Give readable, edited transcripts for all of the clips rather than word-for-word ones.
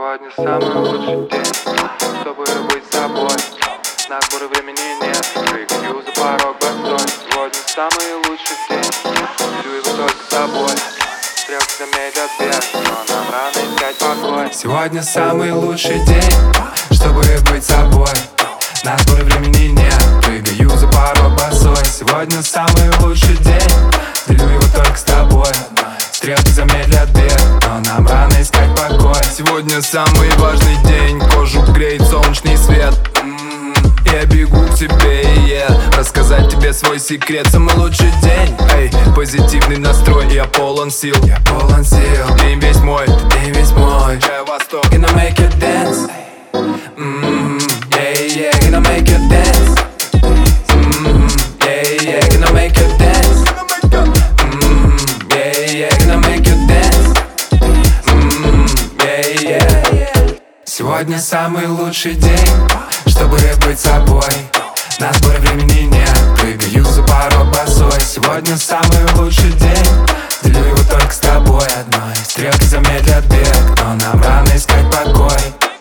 Сегодня самый лучший день, чтобы быть собой. На сборы времени нет, прыгаю за порог босой. Сегодня самый лучший день, делю его только с собой. Стрелки замедлят бег, но нам рано искать покой. Сегодня самый лучший день, чтобы быть собой. На сборы времени нет, прыгаю за порог босой. Сегодня самый лучший день, делю его только с тобой. Стрелки замедлят бег, но нам рано искать покой. Сегодня самый важный день, кожу греет солнечный свет. Я бегу к тебе и рассказать тебе свой секрет. Самый лучший день, эй, позитивный настрой, я полон сил. День весь мой, чай восток. Gonna make you dance, yeah, gonna make you dance, yeah, gonna make you dance, yeah, gonna make you dance, yeah. Сегодня самый лучший день, чтобы быть собой. На сборы времени нет, прыгаю за порог босой. Сегодня самый лучший день, делю его только с тобой одной. Стрелки замедлят бег, но нам рано искать покой.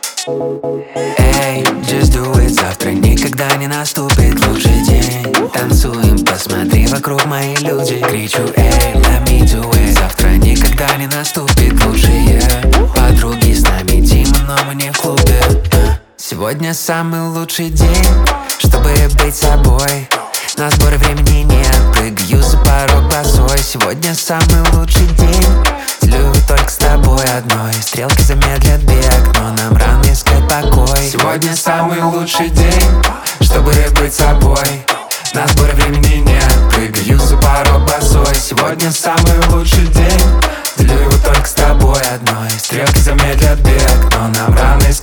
Эй, just do it, завтра никогда не наступит лучший день. Танцуем, посмотри вокруг, мои люди. Кричу, эй, let me do it. Завтра никогда не наступит лучшие подруги с нами Дима, но мы не в клубе. Сегодня самый лучший день, чтобы быть собой. На сборы времени нет, прыгаю за порог босой. Сегодня самый лучший день, делю его только с тобой одной. Стрелки замедлят бег, но нам рано искать покой. Сегодня самый лучший день, чтобы быть собой. На сборы времени нет, прыгаю за порог босой. Сегодня самый лучший день, делю его только с тобой одной. Стрелки замедлят бег, но нам рано искать